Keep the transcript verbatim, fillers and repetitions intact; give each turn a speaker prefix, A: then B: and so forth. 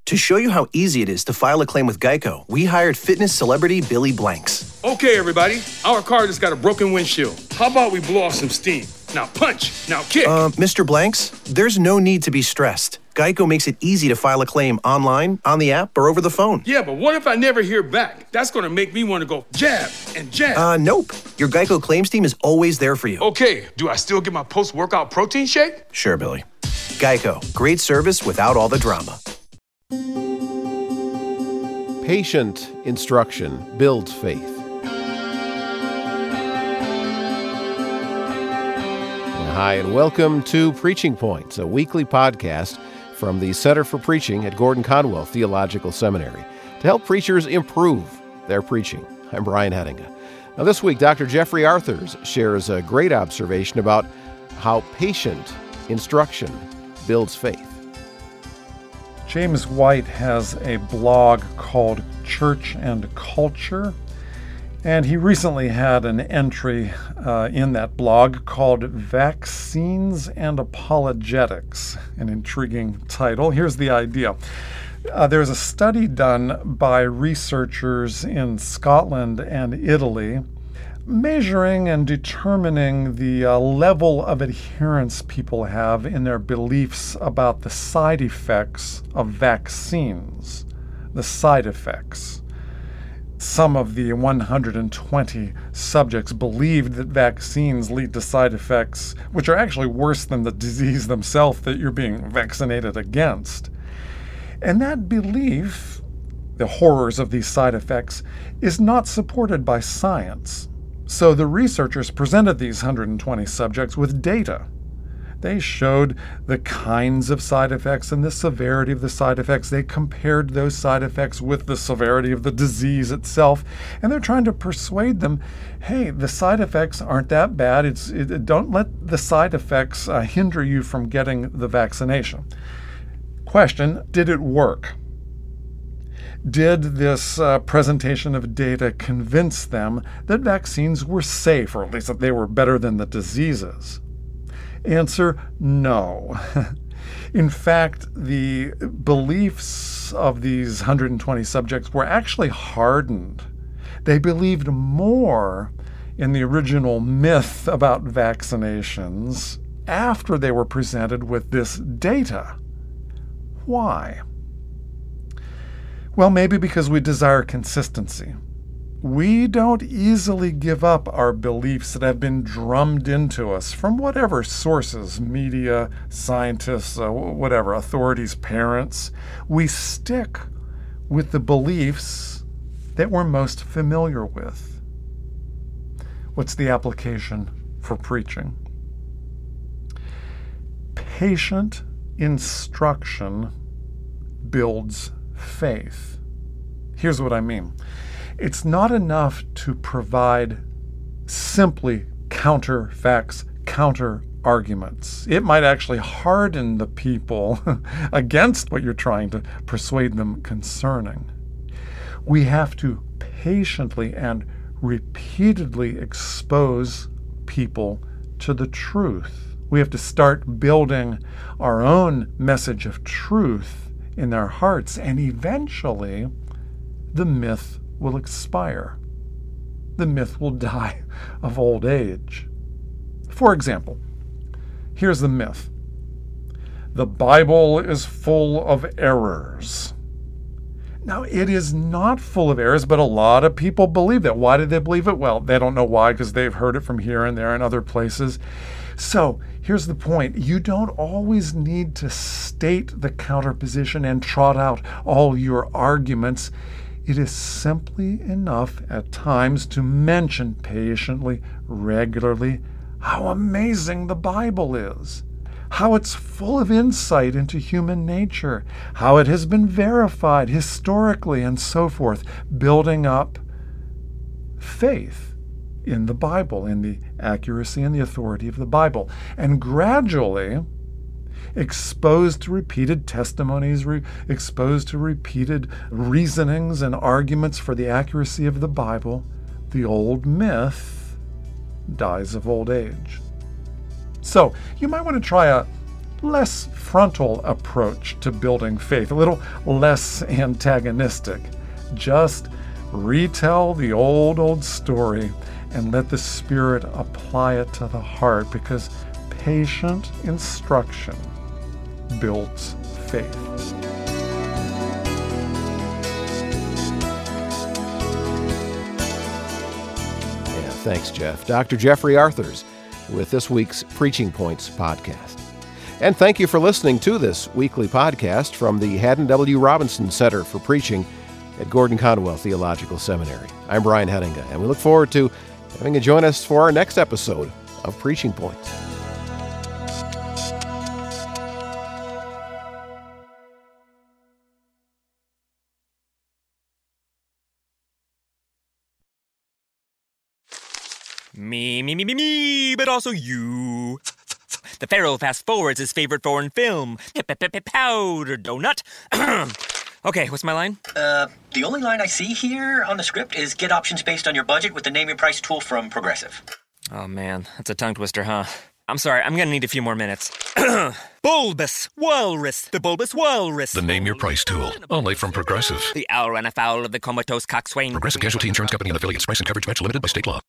A: To show you how easy it is to file a claim with Geico, we hired fitness celebrity Billy Blanks.
B: Okay, everybody, our car just got a broken windshield. How about we blow off some steam? Now punch, now kick.
A: Uh, Mister Blanks, there's no need to be stressed. Geico makes it easy to file a claim online, on the app, or over the phone.
B: Yeah, but what if I never hear back? That's going to make me want to go jab and jab.
A: Uh, nope. Your Geico claims team is always there for you.
B: Okay, do I still get my post-workout protein shake?
A: Sure, Billy. Geico, great service without all the drama.
C: Patient instruction builds faith. Hi, and welcome to Preaching Points, a weekly podcast from the Center for Preaching at Gordon Conwell Theological Seminary to help preachers improve their preaching. I'm Brian Hettinga. Now, this week, Doctor Jeffrey Arthurs shares a great observation about how patient instruction builds faith.
D: James White has a blog called Church and Culture, and he recently had an entry uh, in that blog called Vaccines and Apologetics, an intriguing title. Here's the idea. Uh, there's a study done by researchers in Scotland and Italy measuring and determining the uh, level of adherence people have in their beliefs about the side effects of vaccines, the side effects. Some of the one hundred twenty subjects believed that vaccines lead to side effects which are actually worse than the disease themselves that you're being vaccinated against. And that belief, the horrors of these side effects, is not supported by science. So the researchers presented these one hundred twenty subjects with data. They showed the kinds of side effects and the severity of the side effects. They compared those side effects with the severity of the disease itself. And they're trying to persuade them, hey, the side effects aren't that bad. It's it, don't let the side effects uh, hinder you from getting the vaccination. Question, did it work? Did this uh, presentation of data convince them that vaccines were safe, or at least that they were better than the diseases? Answer, no. In fact, the beliefs of these one hundred twenty subjects were actually hardened. They believed more in the original myth about vaccinations after they were presented with this data. Why? Well, maybe because we desire consistency. We don't easily give up our beliefs that have been drummed into us from whatever sources, media, scientists, uh, whatever, authorities, parents. We stick with the beliefs that we're most familiar with. What's the application for preaching? Patient instruction builds faith. Here's what I mean. It's not enough to provide simply counter facts, counter arguments. It might actually harden the people against what you're trying to persuade them concerning. We have to patiently and repeatedly expose people to the truth. We have to start building our own message of truth in their hearts, and eventually the myth will expire. The myth will die of old age. For example, here's the myth. The Bible is full of errors. Now, it is not full of errors, but a lot of people believe that. Why did they believe it? Well, they don't know why, because they've heard it from here and there and other places. So here's the point. You don't always need to state the counterposition and trot out all your arguments. It is simply enough at times to mention patiently, regularly, how amazing the Bible is, how it's full of insight into human nature, how it has been verified historically, and so forth, building up faith in the Bible, in the accuracy and the authority of the Bible. And gradually, exposed to repeated testimonies, re- exposed to repeated reasonings and arguments for the accuracy of the Bible, the old myth dies of old age. So you might want to try a less frontal approach to building faith, a little less antagonistic. Just retell the old, old story and let the Spirit apply it to the heart, because patient instruction builds faith.
C: Yeah, thanks, Jeff. Doctor Jeffrey Arthurs with this week's Preaching Points podcast. And thank you for listening to this weekly podcast from the Haddon W. Robinson Center for Preaching at Gordon-Conwell Theological Seminary. I'm Brian Hettinga, and we look forward to having you join us for our next episode of Preaching Points.
E: Me, me, me, me, me, but also you. The Pharaoh fast forwards his favorite foreign film, Powder Donut. Okay, what's my line?
F: Uh, the only line I see here on the script is get options based on your budget with the Name Your Price tool from Progressive.
E: Oh man, that's a tongue twister, huh? I'm sorry, I'm gonna need a few more minutes. Bulbous Walrus, the Bulbous Walrus.
G: The Name Your Price tool, only from Progressive.
E: The owl ran afoul of the comatose coxswain.
G: Progressive Casualty Insurance Company and affiliates. Price and coverage match limited by state law.